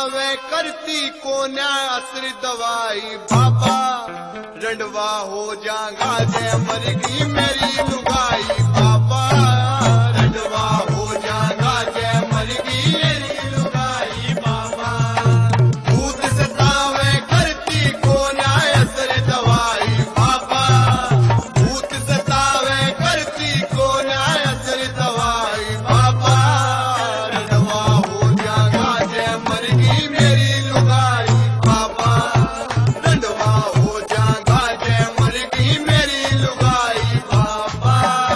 सतावे करती को न्याय असर दवाई बाबा रंडवा हो जागा जय मरगी मेरी लुगाई बाबा रंडवा हो जागा जय मरगी मेरी लुगाई बाबा भूत सतावे करती को न्याय असर दवाई बाबा भूत सतावे करती को न्याय असर दवाई बाबा रंडवा हो जागा जय मरगी मेरी लुगाई बाबा रंडवा हो जागा जय मरगी मेरी लुगाई बाबा।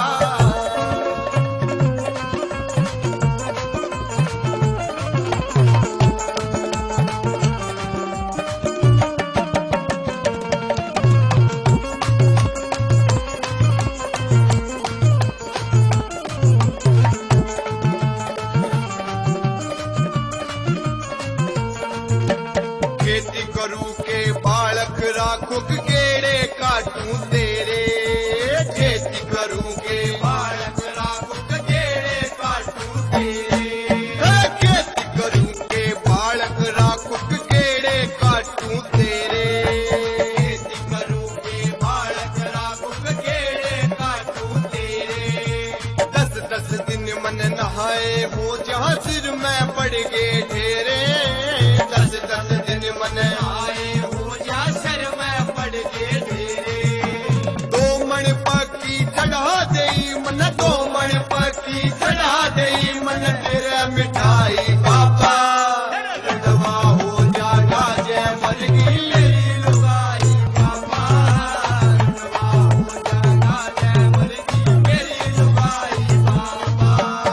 खेती करूं के बालक राखुं केड़े काटूं तेरे खेती करूं के बालक राखुं केड़े काटूं तेरे खेती करूं के बालक राखुं केड़े काटूं तेरे खेती करूं के बालक राखुं केड़े काटूं तेरे 10-10 दिन मन नहाए हो जहां सिर में पड़ गए ढेरे 10-10 दिन मन आए हो जा सर में पड़ गए ढेरे 2 मन पकी चढ़ा दई मन 2 मन पकी चढ़ा दई मन तेरे मिठाई बाबा रंडवा हो जागा जय मरगी मेरी लुगाई बाबा रंडवा हो जागा जय मरगी मेरी लुगाई बाबा।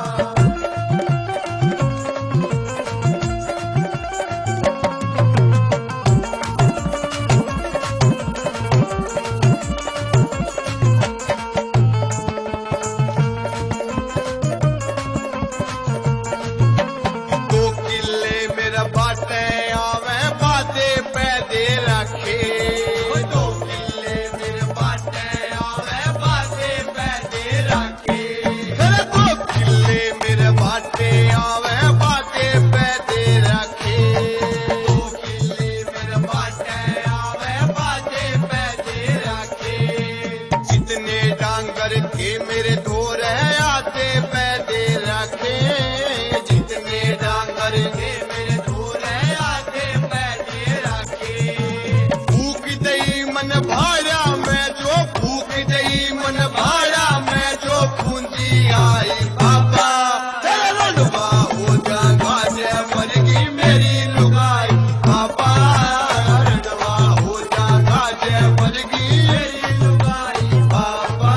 दो किले मेरा बाटे आवे बाते पैदे रखे 2 किले मेरे बाटे आवे बाते पैदे रखे 2 किले मेरे बाटे आवे बाते पैदे रखे 2 किले मेरे बाटे आवे बाते पैदे रखे जितने डांगर के मेरे धोर है आते पैदे रखे जितने डांगर के मेरे धोर है आते पैदे रखे भूख दई मन भाड़ा मैं जो भूख दई मन भाड़ा मैं जो पूंजी आई बाबा रंडवा हो जागा जय मरगी मेरी लुगाई बाबा रंडवा हो जागा जय मरगी मेरी लुगाई बाबा।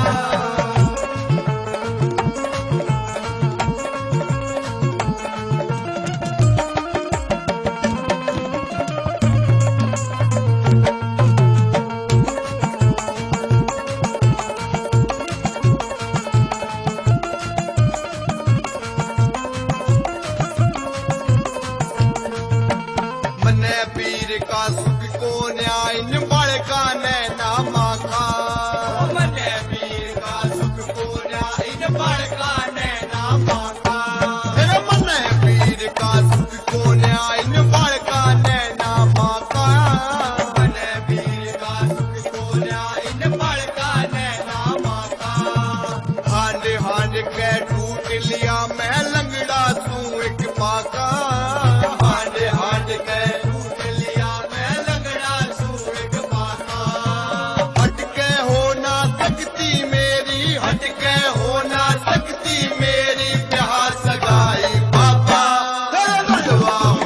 मने पीर का सुख को न्याय निबड़ का नैना माखा मने पीर का सुख को न्याय निबड़ का नैना माखा मने पीर का सुख को न्याय निबड़ का नैना माखा मने पीर का सुख को न्याय निबड़ का नैना माखा हांड हांड के टूट लिया मैं लंगड़ा तू एक पाका हांड हांड के टूट लिया मैं लंगड़ा तू एक पाका हटके हो ना सकती मेरी हटके हो ना सकती मेरी ब्याह सगाई बाबा रंडवा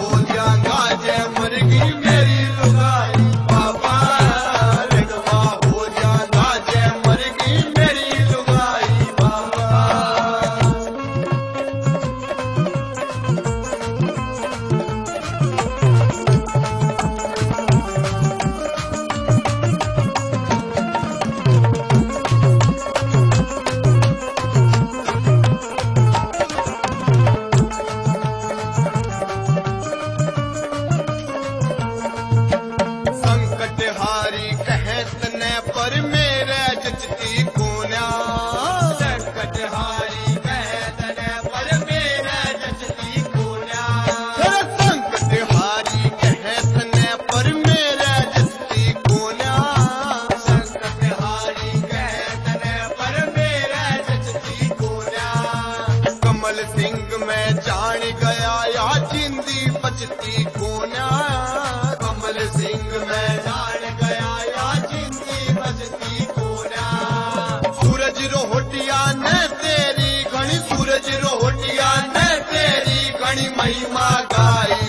बचती कोन्या, कमल सिंह मैं जान गया या जिंदगी बचती कोन्या। सूरज रोहटिया ने तेरी घणी, सूरज रोहटिया ने तेरी घणी महिमा गाई।